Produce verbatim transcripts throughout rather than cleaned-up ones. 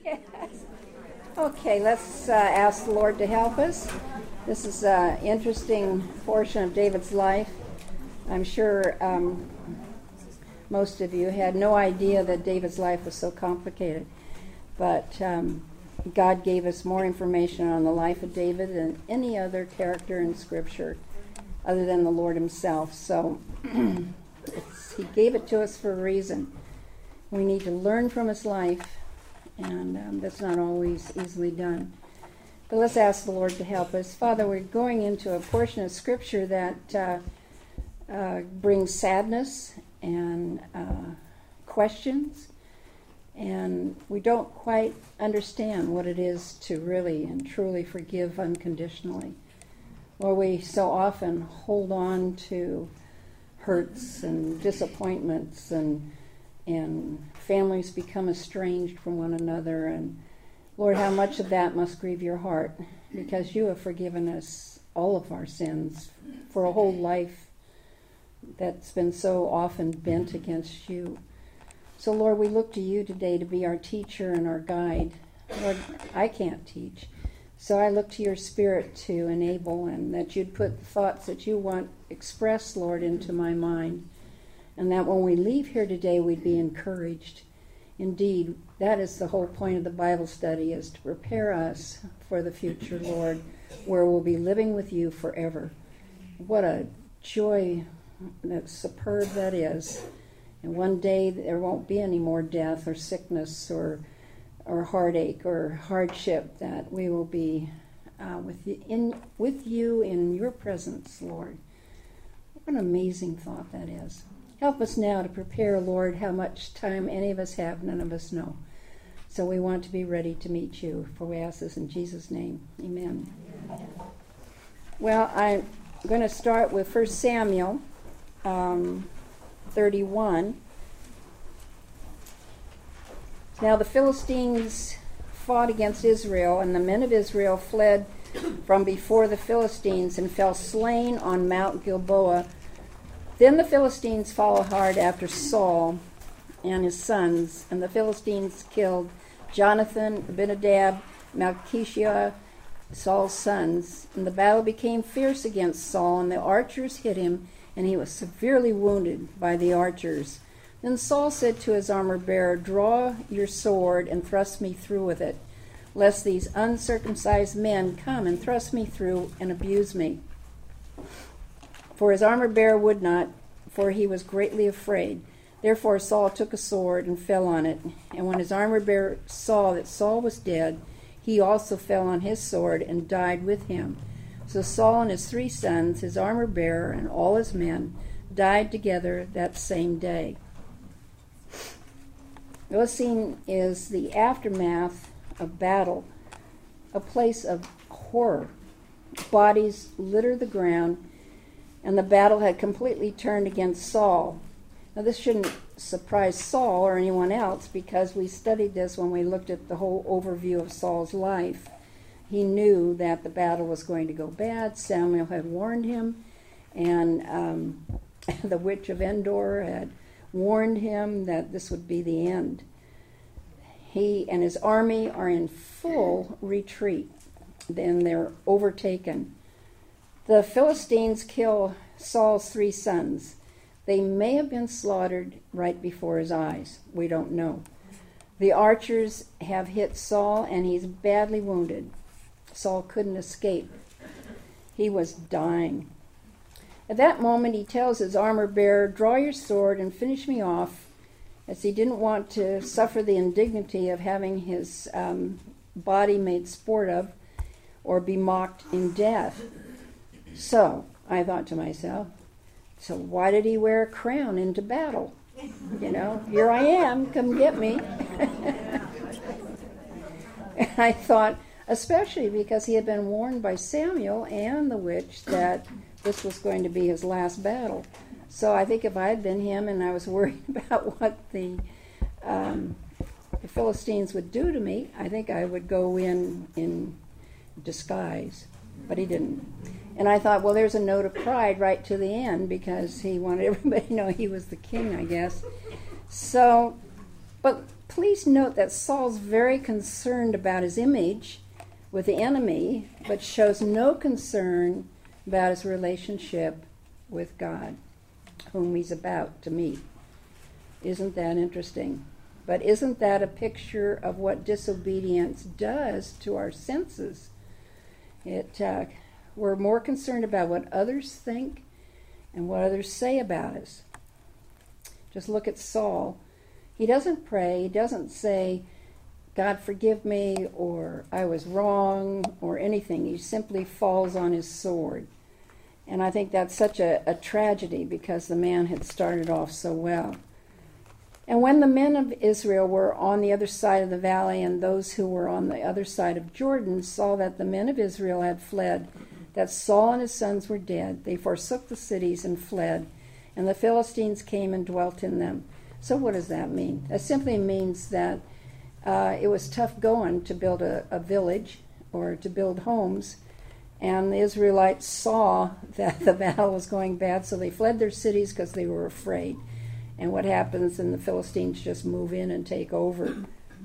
Yes. Okay, let's uh, ask the Lord to help us. This is an interesting portion of David's life. I'm sure um, most of you had no idea that David's life was so complicated. But um, God gave us more information on the life of David than any other character in Scripture other than the Lord himself. So it's, he gave it to us for a reason. We need to learn from his life, and um, that's not always easily done. But let's ask the Lord to help us. Father, we're going into a portion of Scripture that uh, uh, brings sadness and uh, questions, and we don't quite understand what it is to really and truly forgive unconditionally. Or we so often hold on to hurts and disappointments, and and families become estranged from one another. And Lord, how much of that must grieve your heart, because you have forgiven us all of our sins for a whole life that's been so often bent against you. So Lord, we look to you today to be our teacher and our guide. Lord, I can't teach, so I look to your Spirit to enable, and that you'd put the thoughts that you want expressed, Lord, into my mind, and that when we leave here today, we'd be encouraged. Indeed, that is the whole point of the Bible study, is to prepare us for the future, Lord, where we'll be living with you forever. What a joy, that superb that is. And one day there won't be any more death or sickness or or heartache or hardship, that we will be uh, with you in with you in your presence, Lord. What an amazing thought that is. Help us now to prepare, Lord. How much time any of us have, none of us know. So we want to be ready to meet you, for we ask this in Jesus' name. Amen. Well, I'm going to start with First Samuel um, thirty-one. Now the Philistines fought against Israel, and the men of Israel fled from before the Philistines and fell slain on Mount Gilboa. Then the Philistines followed hard after Saul and his sons, and the Philistines killed Jonathan, Abinadab, Malchishua, Saul's sons. And the battle became fierce against Saul, and the archers hit him, and he was severely wounded by the archers. Then Saul said to his armor-bearer, "Draw your sword and thrust me through with it, lest these uncircumcised men come and thrust me through and abuse me." For his armor-bearer would not, for he was greatly afraid. Therefore Saul took a sword and fell on it. And when his armor-bearer saw that Saul was dead, he also fell on his sword and died with him. So Saul and his three sons, his armor-bearer, and all his men died together that same day. The scene is the aftermath of battle, a place of horror. Bodies litter the ground, and the battle had completely turned against Saul. Now this shouldn't surprise Saul or anyone else, because we studied this when we looked at the whole overview of Saul's life. He knew that the battle was going to go bad. Samuel had warned him, and um, the witch of Endor had warned him that this would be the end. He and his army are in full retreat. Then they're overtaken. The Philistines kill Saul's three sons. They may have been slaughtered right before his eyes. We don't know. The archers have hit Saul, and he's badly wounded. Saul couldn't escape. He was dying. At that moment, he tells his armor-bearer, "Draw your sword and finish me off," as he didn't want to suffer the indignity of having his um, body made sport of or be mocked in death. So I thought to myself, so why did he wear a crown into battle? You know, here I am, come get me. And I thought, especially because he had been warned by Samuel and the witch that this was going to be his last battle. So I think if I had been him and I was worried about what the, um, the Philistines would do to me, I think I would go in in disguise. But he didn't. And I thought, well, there's a note of pride right to the end, because he wanted everybody to know he was the king, I guess. So, but please note that Saul's very concerned about his image with the enemy, but shows no concern about his relationship with God, whom he's about to meet. Isn't that interesting? But isn't that a picture of what disobedience does to our senses? It uh, we're more concerned about what others think and what others say about us. Just look at Saul. He doesn't pray. He doesn't say, God forgive me, or I was wrong, or anything. He simply falls on his sword. And I think that's such a, a tragedy, because the man had started off so well. And when the men of Israel were on the other side of the valley, and those who were on the other side of Jordan saw that the men of Israel had fled, that Saul and his sons were dead, they forsook the cities and fled, and the Philistines came and dwelt in them. So what does that mean? That simply means that uh, it was tough going to build a, a village or to build homes, and the Israelites saw that the battle was going bad, so they fled their cities because they were afraid. And what happens, and the Philistines just move in and take over.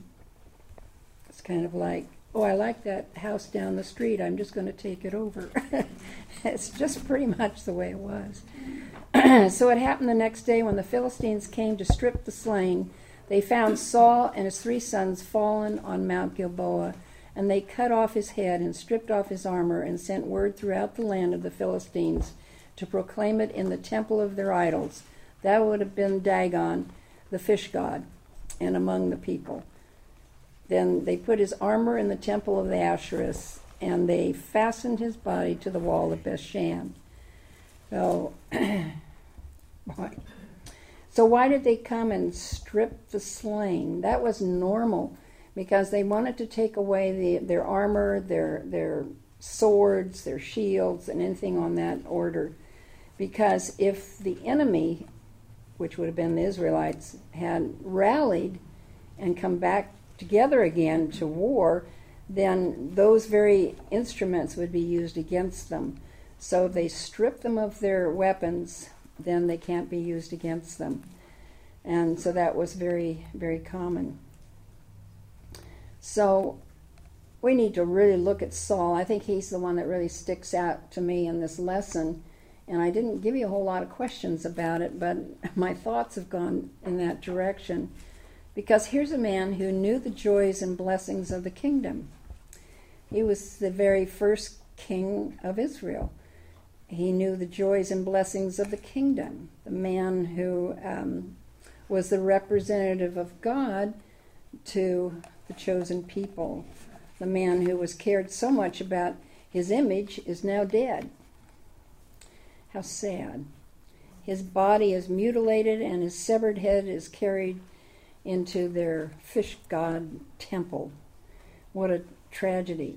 It's kind of like, oh, I like that house down the street, I'm just going to take it over. It's just pretty much the way it was. So it happened the next day, when the Philistines came to strip the slain, they found Saul and his three sons fallen on Mount Gilboa, and they cut off his head and stripped off his armor and sent word throughout the land of the Philistines to proclaim it in the temple of their idols. That would have been Dagon, the fish god, and among the people. Then they put his armor in the temple of the Asherus, and they fastened his body to the wall of Bethshan. So, why? So why did they come and strip the slain? That was normal, because they wanted to take away the, their armor, their their swords, their shields, and anything on that order. Because if the enemy, which would have been the Israelites, had rallied and come back together again to war, then those very instruments would be used against them. So if they strip them of their weapons, then they can't be used against them. And so that was very, very common. So we need to really look at Saul. I think he's the one that really sticks out to me in this lesson. And I didn't give you a whole lot of questions about it, but my thoughts have gone in that direction. Because here's a man who knew the joys and blessings of the kingdom. He was the very first king of Israel. He knew the joys and blessings of the kingdom. The man who um, was the representative of God to the chosen people. The man who was cared so much about his image is now dead. How sad. His body is mutilated, and his severed head is carried into their fish god temple. What a tragedy.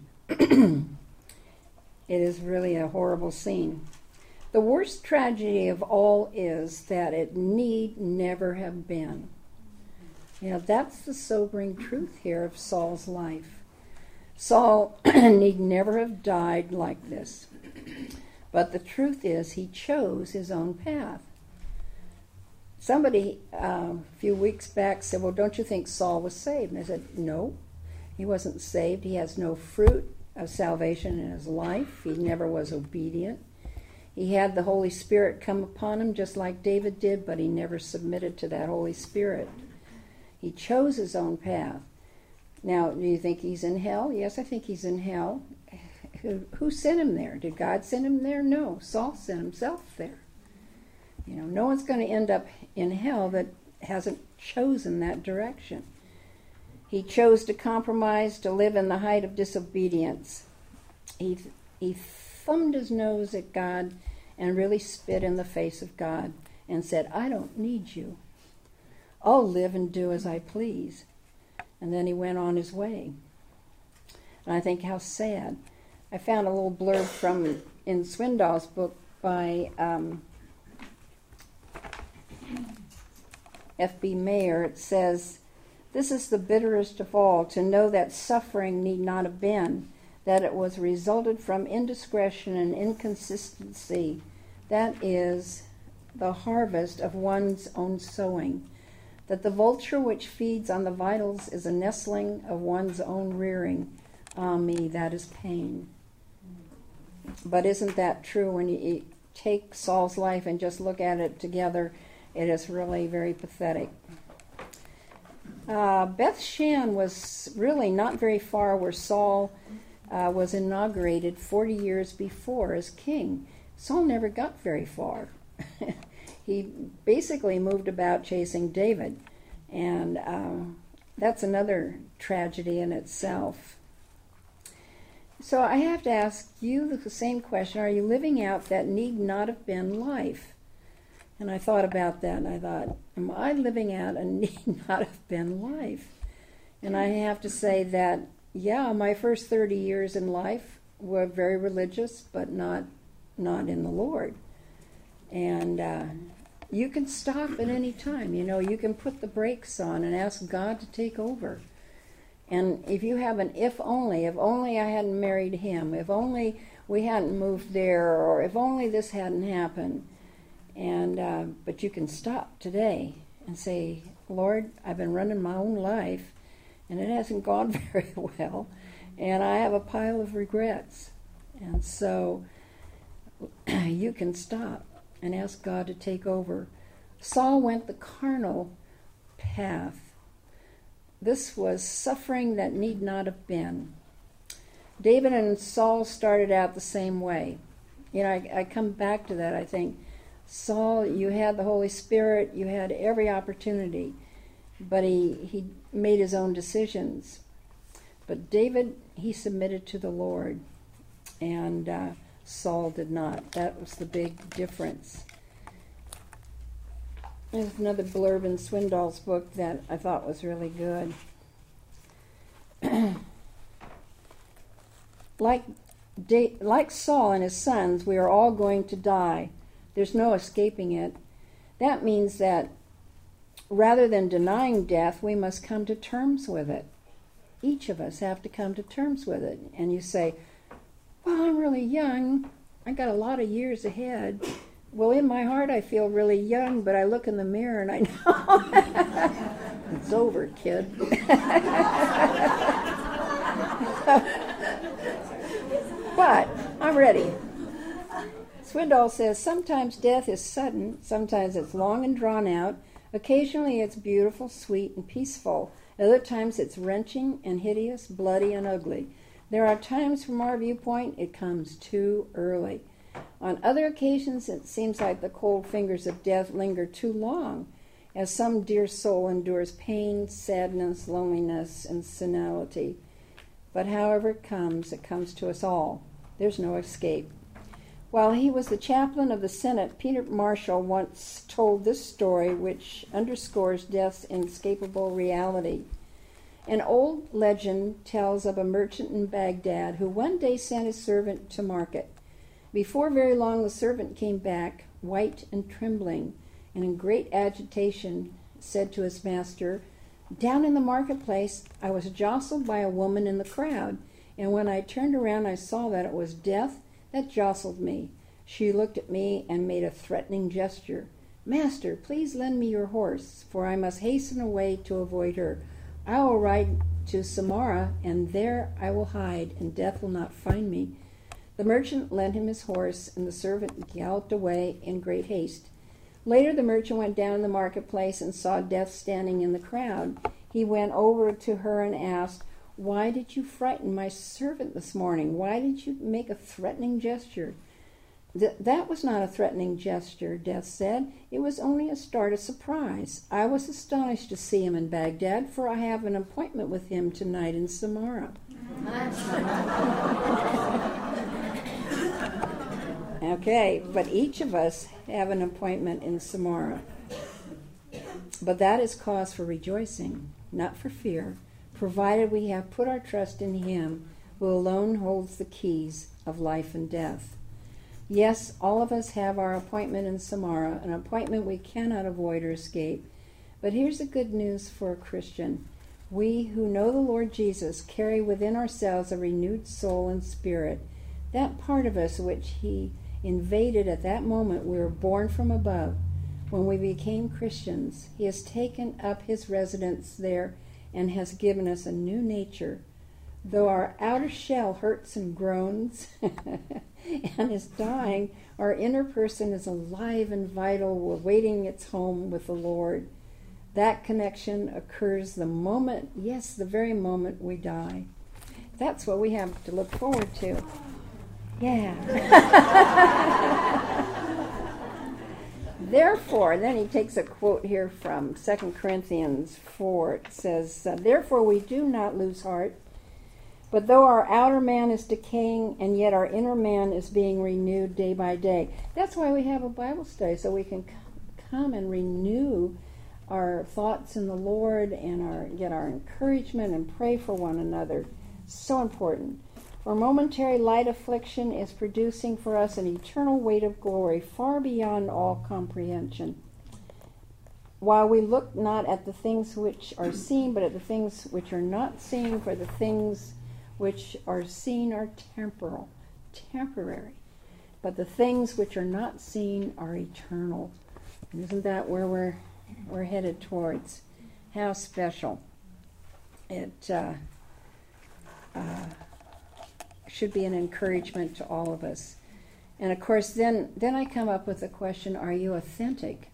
It is really a horrible scene. The worst tragedy of all is that it need never have been. You know, that's the sobering truth here of Saul's life. Saul need never have died like this. But the truth is, he chose his own path. Somebody uh, a few weeks back said, well, don't you think Saul was saved? And I said, no, he wasn't saved. He has no fruit of salvation in his life. He never was obedient. He had the Holy Spirit come upon him just like David did, but he never submitted to that Holy Spirit. He chose his own path. Now, do you think he's in hell? Yes, I think he's in hell. Who, who sent him there? Did God send him there? No, Saul sent himself there. You know, no one's going to end up in hell that hasn't chosen that direction. He chose to compromise, to live in the height of disobedience. He, he thumbed his nose at God and really spit in the face of God and said, I don't need you. I'll live and do as I please. And then he went on his way. And I think how sad. I found a little blurb from in Swindoll's book by um, F B Mayer. It says, this is the bitterest of all, to know that suffering need not have been, that it was resulted from indiscretion and inconsistency. That is the harvest of one's own sowing. that the vulture which feeds on the vitals is a nestling of one's own rearing. Ah, me, that is pain. But isn't that true when you, you take Saul's life and just look at it together? It is really very pathetic. Uh, Beth Shan was really not very far where Saul uh, was inaugurated forty years before as king. Saul never got very far. He basically moved about chasing David, and um, that's another tragedy in itself. So I have to ask you the same question. Are you living out that need not have been life? And I thought about that, and I thought, am I living out a need not have been life? And I have to say that, yeah, my first thirty years in life were very religious, but not not in the Lord. And uh, you can stop at any time. You know, you can put the brakes on and ask God to take over. And if you have an if only, if only I hadn't married him, if only we hadn't moved there, or if only this hadn't happened. And uh, but you can stop today and say, Lord, I've been running my own life, and it hasn't gone very well, and I have a pile of regrets. And so you can stop and ask God to take over. Saul went the carnal path. This was suffering that need not have been. David and Saul started out the same way. You know, I, I come back to that. I think, Saul, you had the Holy Spirit, you had every opportunity, but he, he made his own decisions. But David, he submitted to the Lord, and uh, Saul did not. That was the big difference. There's another blurb in Swindoll's book that I thought was really good. like, da- like Saul and his sons, we are all going to die. There's no escaping it. That means that rather than denying death, we must come to terms with it. Each of us have to come to terms with it. And you say, well, I'm really young. I got a lot of years ahead. Well, in my heart, I feel really young, but I look in the mirror and I know it's over, kid. But I'm ready. Swindoll says, sometimes death is sudden, sometimes it's long and drawn out, occasionally it's beautiful, sweet, and peaceful, other times it's wrenching and hideous, bloody and ugly. There are times from our viewpoint it comes too early. On other occasions it seems like the cold fingers of death linger too long, as some dear soul endures pain, sadness, loneliness, and senility. But however it comes, it comes to us all. There's no escape. While he was the chaplain of the Senate, Peter Marshall once told this story, which underscores death's inescapable reality. An old legend tells of a merchant in Baghdad who one day sent his servant to market. Before very long, the servant came back, white and trembling, and in great agitation said to his master, "Down in the marketplace, I was jostled by a woman in the crowd, and when I turned around, I saw that it was Death that jostled me. She looked at me and made a threatening gesture. 'Master, please lend me your horse, for I must hasten away to avoid her. I will ride to Samara, and there I will hide, and Death will not find me.' The merchant lent him his horse, and the servant galloped away in great haste. Later the merchant went down the marketplace and saw Death standing in the crowd. He went over to her and asked, 'Why did you frighten my servant this morning? Why did you make a threatening gesture?' Th- that was not a threatening gesture," Death said. "It was only a start of surprise. I was astonished to see him in Baghdad, for I have an appointment with him tonight in Samara." Okay, but each of us have an appointment in Samara. But that is cause for rejoicing, not for fear, provided we have put our trust in him who alone holds the keys of life and death. Yes, all of us have our appointment in Samara, an appointment we cannot avoid or escape. But here's the good news for a Christian. We who know the Lord Jesus carry within ourselves a renewed soul and spirit. That part of us which he invaded at that moment we were born from above. when we became Christians. He has taken up his residence there and has given us a new nature. Though our outer shell hurts and groans and is dying, our inner person is alive and vital, awaiting its home with the Lord. That connection occurs the moment, yes, the very moment we die. That's what we have to look forward to. Yeah. Therefore, then he takes a quote here from Second Corinthians four. It says, therefore we do not lose heart, but though our outer man is decaying, and yet our inner man is being renewed day by day. That's why we have a Bible study, so we can c- come and renew our thoughts in the Lord and our get our encouragement and pray for one another. So important. For momentary light affliction is producing for us an eternal weight of glory far beyond all comprehension. While we look not at the things which are seen, but at the things which are not seen, for the things which are seen are temporal, temporary, but the things which are not seen are eternal. And isn't that where we're we're headed towards? How special! It uh, uh, should be an encouragement to all of us. And of course, then then I come up with the question: are you authentic?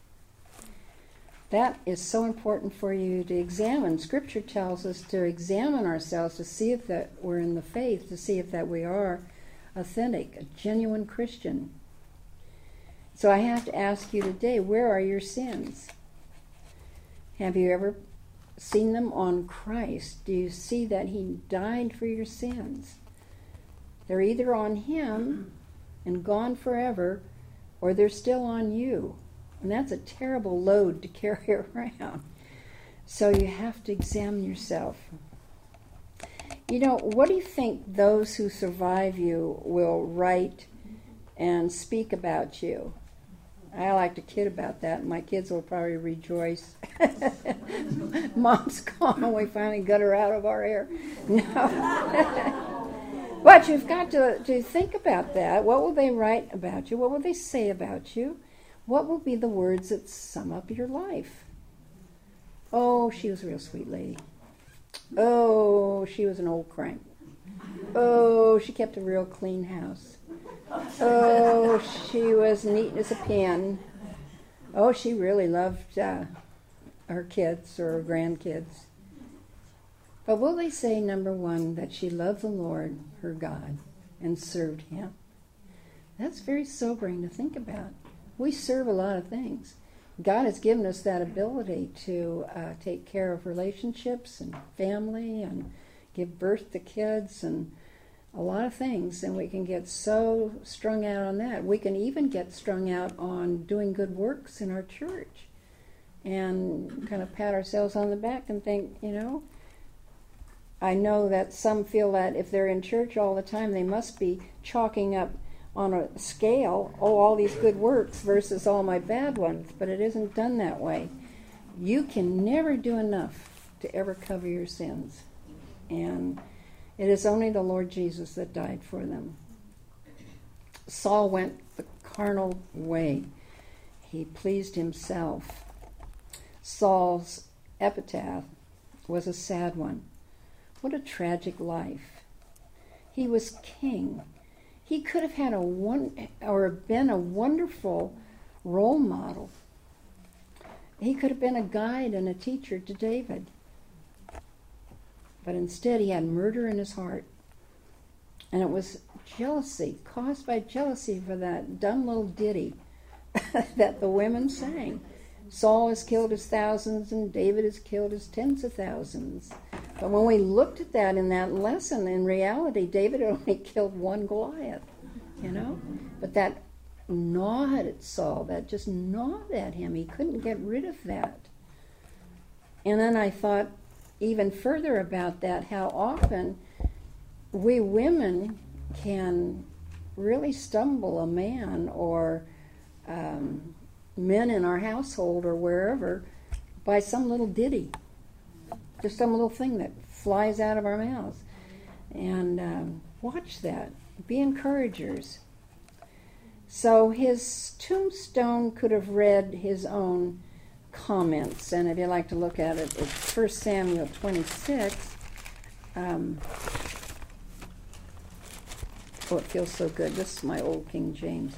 That is so important for you to examine. Scripture tells us to examine ourselves to see if that we're in the faith, to see if that we are authentic, a genuine Christian. So I have to ask you today, where are your sins? Have you ever seen them on Christ? Do you see that he died for your sins? They're either on him and gone forever, or they're still on you. And that's a terrible load to carry around. So you have to examine yourself. You know, what do you think those who survive you will write and speak about you? I like to kid about that. My kids will probably rejoice. Mom's gone. We finally got her out of our hair. No. But you've got to, to think about that. What will they write about you? What will they say about you? What will be the words that sum up your life? Oh, she was a real sweet lady. Oh, she was an old crank. Oh, she kept a real clean house. Oh, she was neat as a pin. Oh, she really loved uh, her kids or her grandkids. But will they say, number one, that she loved the Lord, her God, and served him? That's very sobering to think about. We serve a lot of things. God has given us that ability to uh, take care of relationships and family and give birth to kids and a lot of things, and we can get so strung out on that. We can even get strung out on doing good works in our church and kind of pat ourselves on the back and think, you know, I know that some feel that if they're in church all the time, they must be chalking up on a scale, oh, all these good works versus all my bad ones, but it isn't done that way. You can never do enough to ever cover your sins. And it is only the Lord Jesus that died for them. Saul went the carnal way. He pleased himself. Saul's epitaph was a sad one. What a tragic life. He was king. He could have had a one or been a wonderful role model. He could have been a guide and a teacher to David. But instead he had murder in his heart. And it was jealousy, caused by jealousy for that dumb little ditty that the women sang. Saul has killed his thousands and David has killed his tens of thousands. But when we looked at that in that lesson, in reality, David only killed one Goliath, you know? But that gnawed at Saul, that just gnawed at him. He couldn't get rid of that. And then I thought even further about that, how often we women can really stumble a man or um, men in our household or wherever by some little ditty. Just some little thing that flies out of our mouths. And um, watch that. Be encouragers. So his tombstone could have read his own comments, and if you like to look at it, it's First Samuel twenty-six. Um, oh, it feels so good. This is my old King James.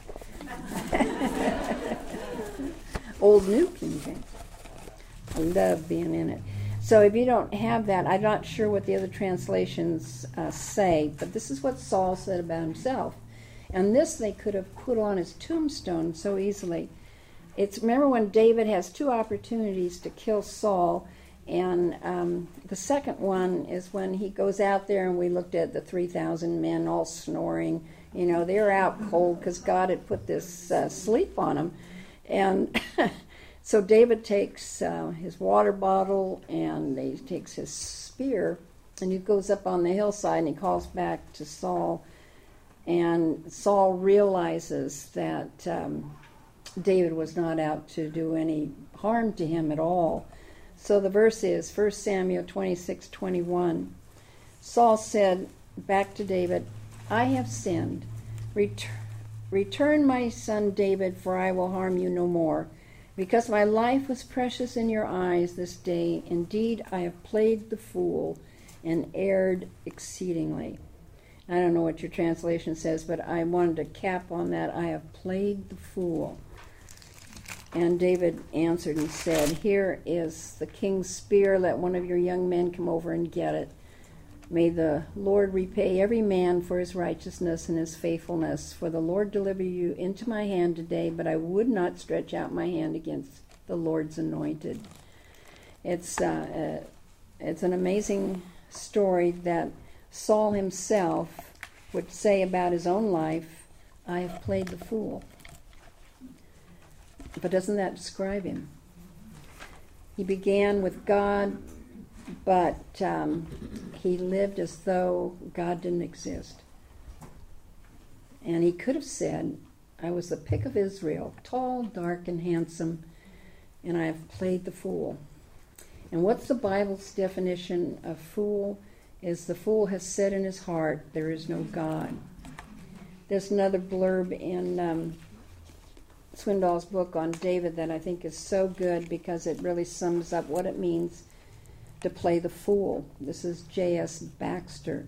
Old New King James. I love being in it. So if you don't have that, I'm not sure what the other translations uh, say, but this is what Saul said about himself. And this they could have put on his tombstone so easily. It's, remember when David has two opportunities to kill Saul, and um, the second one is when he goes out there, and we looked at the three thousand men all snoring. You know, they're out cold because God had put this uh, sleep on them. And so David takes uh, his water bottle, and he takes his spear, and he goes up on the hillside, and he calls back to Saul. And Saul realizes that um, David was not out to do any harm to him at all. So the verse is First Samuel twenty-six twenty-one. Saul said back to David, I have sinned. Ret- return my son David, for I will harm you no more. Because my life was precious in your eyes this day, indeed I have played the fool and erred exceedingly. I don't know what your translation says, but I wanted to cap on that. I have played the fool. And David answered and said, here is the king's spear. Let one of your young men come over and get it. May the Lord repay every man for his righteousness and his faithfulness. For the Lord delivered you into my hand today, but I would not stretch out my hand against the Lord's anointed. It's, uh, uh, it's an amazing story that Saul himself would say about his own life, I have played the fool. But doesn't that describe him? He began with God, but um, he lived as though God didn't exist. And he could have said, I was the pick of Israel, tall, dark, and handsome, and I have played the fool. And what's the Bible's definition of fool? Is the fool has said in his heart, there is no God. There's another blurb in um, Swindoll's book on David that I think is so good because it really sums up what it means to play the fool. This is J S Baxter.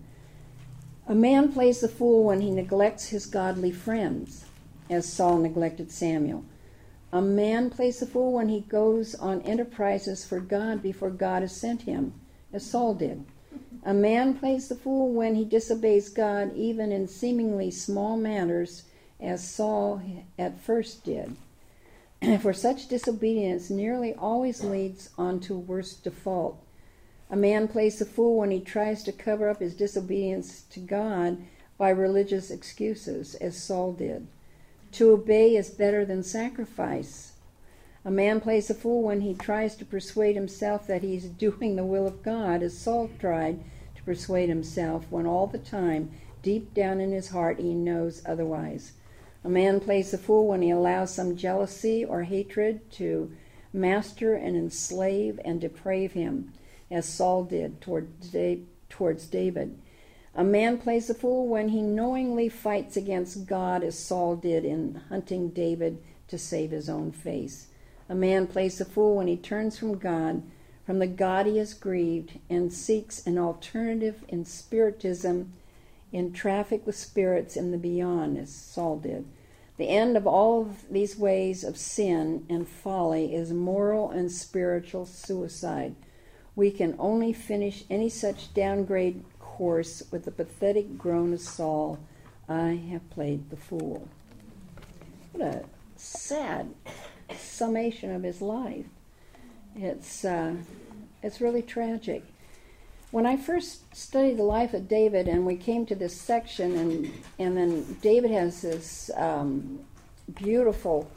A man plays the fool when he neglects his godly friends, as Saul neglected Samuel. A man plays the fool when he goes on enterprises for God before God has sent him, as Saul did. A man plays the fool when he disobeys God even in seemingly small matters, as Saul at first did. For such disobedience nearly always leads on to worse default. A man plays the fool when he tries to cover up his disobedience to God by religious excuses, as Saul did. To obey is better than sacrifice. A man plays the fool when he tries to persuade himself that he's doing the will of God, as Saul tried to persuade himself, when all the time, deep down in his heart, he knows otherwise. A man plays the fool when he allows some jealousy or hatred to master and enslave and deprave him, as Saul did toward da- towards David. A man plays the fool when he knowingly fights against God, as Saul did in hunting David to save his own face. A man plays the fool when he turns from God, from the God he has grieved, and seeks an alternative in spiritism, in traffic with spirits in the beyond, as Saul did. The end of all of these ways of sin and folly is moral and spiritual suicide. We can only finish any such downgrade course with the pathetic groan of Saul, I have played the fool. What a sad summation of his life. It's uh, it's really tragic. When I first studied the life of David, and we came to this section, and and then David has this um, beautiful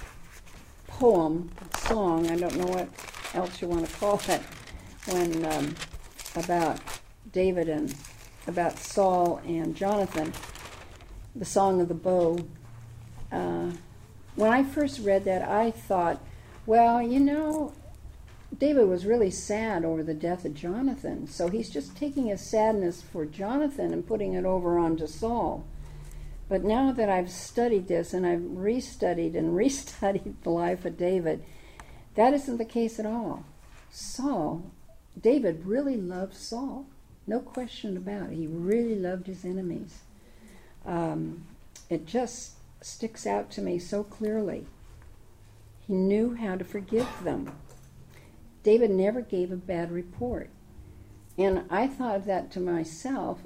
poem, song, I don't know what else you want to call it, when um, about David and about Saul and Jonathan, the Song of the Bow. Uh, when I first read that, I thought, well, you know, David was really sad over the death of Jonathan, so he's just taking his sadness for Jonathan and putting it over onto Saul. But now that I've studied this, and I've restudied and restudied the life of David, that isn't the case at all. Saul, David really loved Saul. No question about it. He really loved his enemies. Um, it just sticks out to me so clearly. He knew how to forgive them. David never gave a bad report. And I thought of that to myself,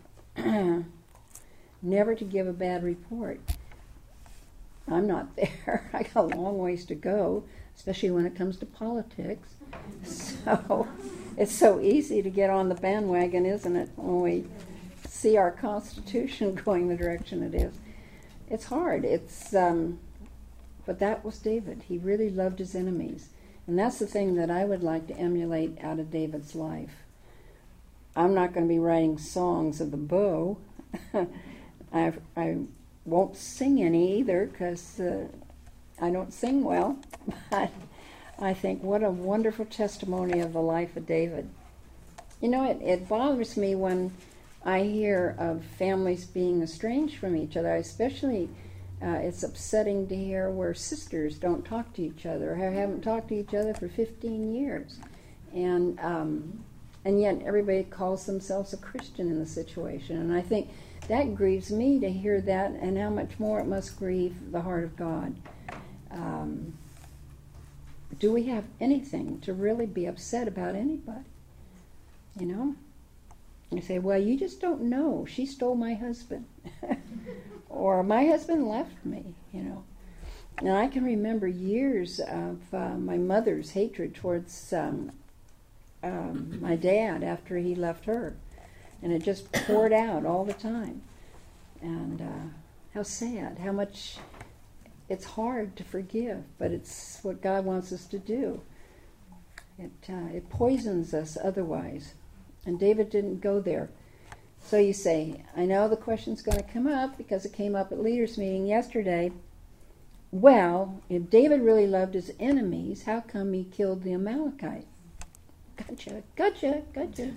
never to give a bad report. I'm not there. I got a long ways to go, especially when it comes to politics. So it's so easy to get on the bandwagon, isn't it, when we see our Constitution going the direction it is. It's hard. It's um, but that was David. He really loved his enemies. And that's the thing that I would like to emulate out of David's life. I'm not going to be writing songs of the bow. I I won't sing any either, because uh, I don't sing well. But I think what a wonderful testimony of the life of David. You know, it, it bothers me when I hear of families being estranged from each other. Especially, uh, it's upsetting to hear where sisters don't talk to each other, or haven't talked to each other for fifteen years. And um, and yet everybody calls themselves a Christian in the situation. And I think that grieves me to hear that, and how much more it must grieve the heart of God. Um, do we have anything to really be upset about anybody? You know? You say, well, you just don't know. She stole my husband. Or my husband left me, you know. And I can remember years of uh, my mother's hatred towards um, um, my dad after he left her. And it just poured out all the time. And uh, how sad, how much it's hard to forgive, but it's what God wants us to do. It, uh, it poisons us otherwise. And David didn't go there. So you say, I know the question's going to come up because it came up at leaders' meeting yesterday. Well, if David really loved his enemies, how come he killed the Amalekite? Gotcha, gotcha, gotcha.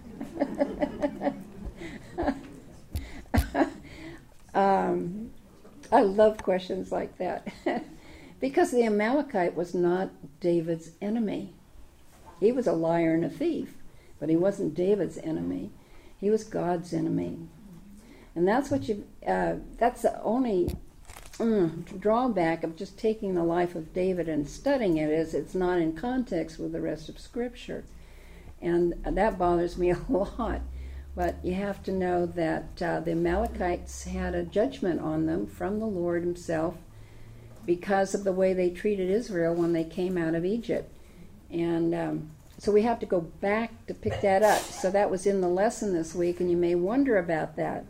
um, I love questions like that. Because the Amalekite was not David's enemy. He was a liar and a thief, but he wasn't David's enemy. He was God's enemy. And that's what you, uh, that's the only mm, drawback of just taking the life of David and studying it, is it's not in context with the rest of Scripture. And that bothers me a lot. But you have to know that uh, the Amalekites had a judgment on them from the Lord himself because of the way they treated Israel when they came out of Egypt. And um, so we have to go back to pick that up. So that was in the lesson this week, and you may wonder about that.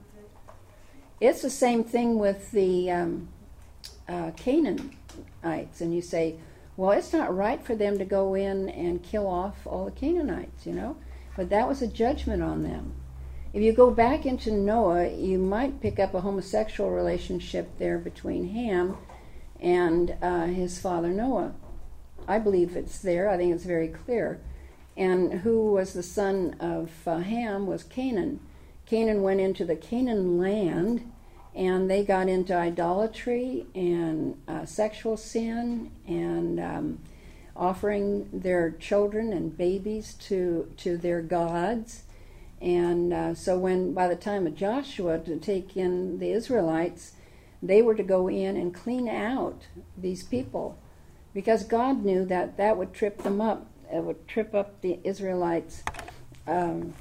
It's the same thing with the um, uh, Canaanites. And you say, well, it's not right for them to go in and kill off all the Canaanites, you know. But that was a judgment on them. If you go back into Noah, you might pick up a homosexual relationship there between Ham and uh, his father Noah. I believe it's there. I think it's very clear. And who was the son of uh, Ham was Canaan. Canaan went into the Canaan land, and they got into idolatry and uh, sexual sin and um, offering their children and babies to, to their gods. And uh, so when, by the time of Joshua to take in the Israelites, they were to go in and clean out these people, because God knew that that would trip them up. It would trip up the Israelites um,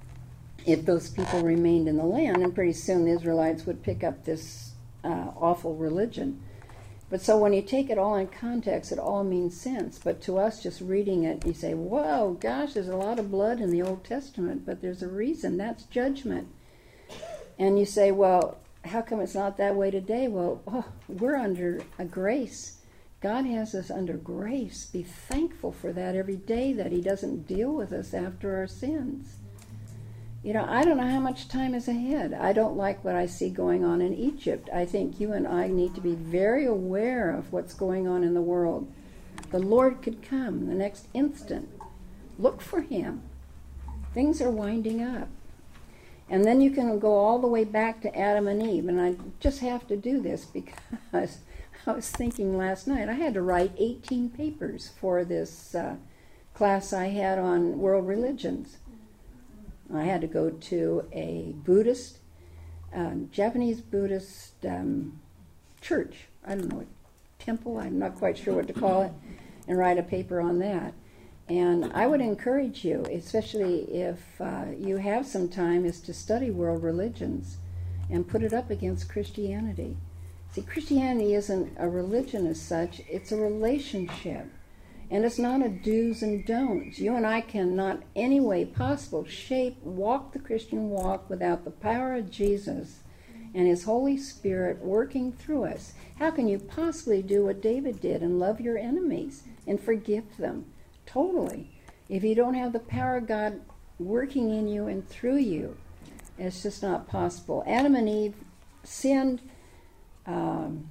if those people remained in the land, and pretty soon the Israelites would pick up this uh, awful religion. But so when you take it all in context, it all means sense. But to us, just reading it, you say, whoa, gosh, there's a lot of blood in the Old Testament, but there's a reason. That's judgment. And you say, well, how come it's not that way today? Well, oh, we're under a grace. God has us under grace. Be thankful for that every day, that he doesn't deal with us after our sins. You know, I don't know how much time is ahead. I don't like what I see going on in Egypt. I think you and I need to be very aware of what's going on in the world. The Lord could come the next instant. Look for him. Things are winding up. And then you can go all the way back to Adam and Eve. And I just have to do this because I was thinking last night, I had to write eighteen papers for this uh, class I had on world religions. I had to go to a Buddhist, uh, Japanese Buddhist um, church. I don't know, temple, I'm not quite sure what to call it, and write a paper on that. And I would encourage you, especially if uh, you have some time, is to study world religions and put it up against Christianity. See, Christianity isn't a religion as such, it's a relationship. And it's not a do's and don'ts. You and I cannot, any way possible, shape, walk the Christian walk without the power of Jesus and His Holy Spirit working through us. How can you possibly do what David did and love your enemies and forgive them? Totally. If you don't have the power of God working in you and through you, it's just not possible. Adam and Eve sinned. Um,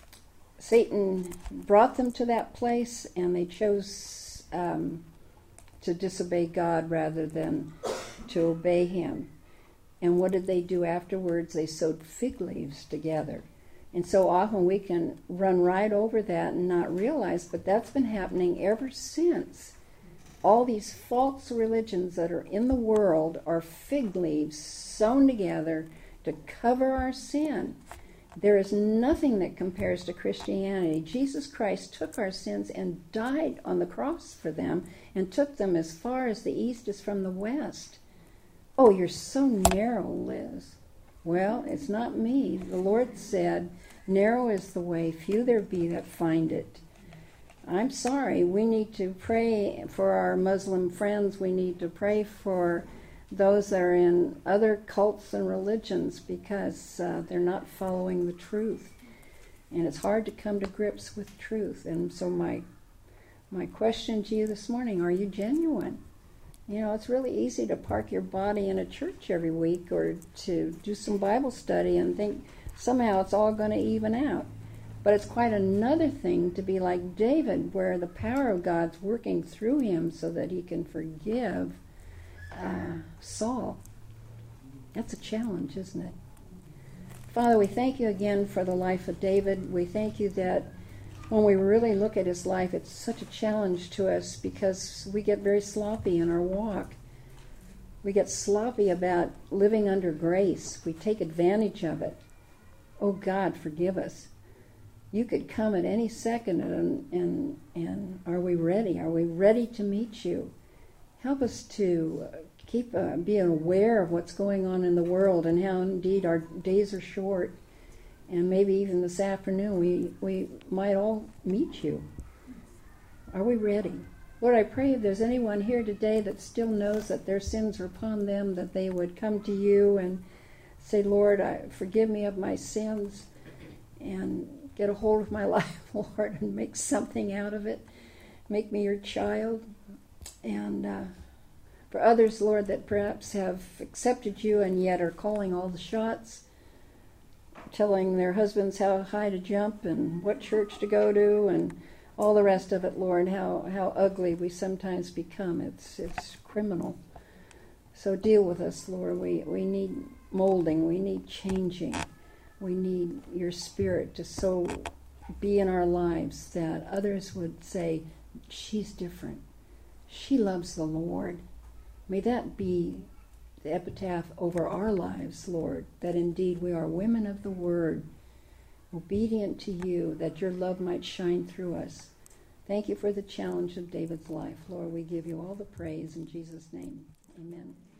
Satan brought them to that place, and they chose um, to disobey God rather than to obey Him. And what did they do afterwards? They sewed fig leaves together. And so often we can run right over that and not realize, but that's been happening ever since. All these false religions that are in the world are fig leaves sewn together to cover our sin. There is nothing that compares to Christianity. Jesus Christ took our sins and died on the cross for them and took them as far as the east is from the west. Oh, you're so narrow, Liz. Well, it's not me. The Lord said, narrow is the way, few there be that find it. I'm sorry. We need to pray for our Muslim friends. We need to pray for those that are in other cults and religions because uh, they're not following the truth. And it's hard to come to grips with truth. And so my my question to you this morning, are you genuine? You know, it's really easy to park your body in a church every week or to do some Bible study and think somehow it's all going to even out. But it's quite another thing to be like David, where the power of God's working through him so that he can forgive uh, Saul. That's a challenge, isn't it? Father, we thank you again for the life of David. We thank you that when we really look at his life, it's such a challenge to us because we get very sloppy in our walk. We get sloppy about living under grace. We take advantage of it. Oh God, forgive us. You could come at any second, and, and, and are we ready? Are we ready to meet you? Help us to keep uh, being aware of what's going on in the world and how indeed our days are short. And maybe even this afternoon we, we might all meet you. Are we ready? Lord, I pray if there's anyone here today that still knows that their sins are upon them, that they would come to you and say, Lord, I, forgive me of my sins, and get a hold of my life, Lord, and make something out of it. Make me your child. And uh, for others, Lord, that perhaps have accepted you and yet are calling all the shots, telling their husbands how high to jump and what church to go to and all the rest of it, Lord, how, how ugly we sometimes become. It's it's criminal. So deal with us, Lord. We, we need molding. We need changing. We need your Spirit to so be in our lives that others would say, she's different. She loves the Lord. May that be the epitaph over our lives, Lord, that indeed we are women of the Word, obedient to you, that your love might shine through us. Thank you for the challenge of David's life. Lord, we give you all the praise in Jesus' name. Amen.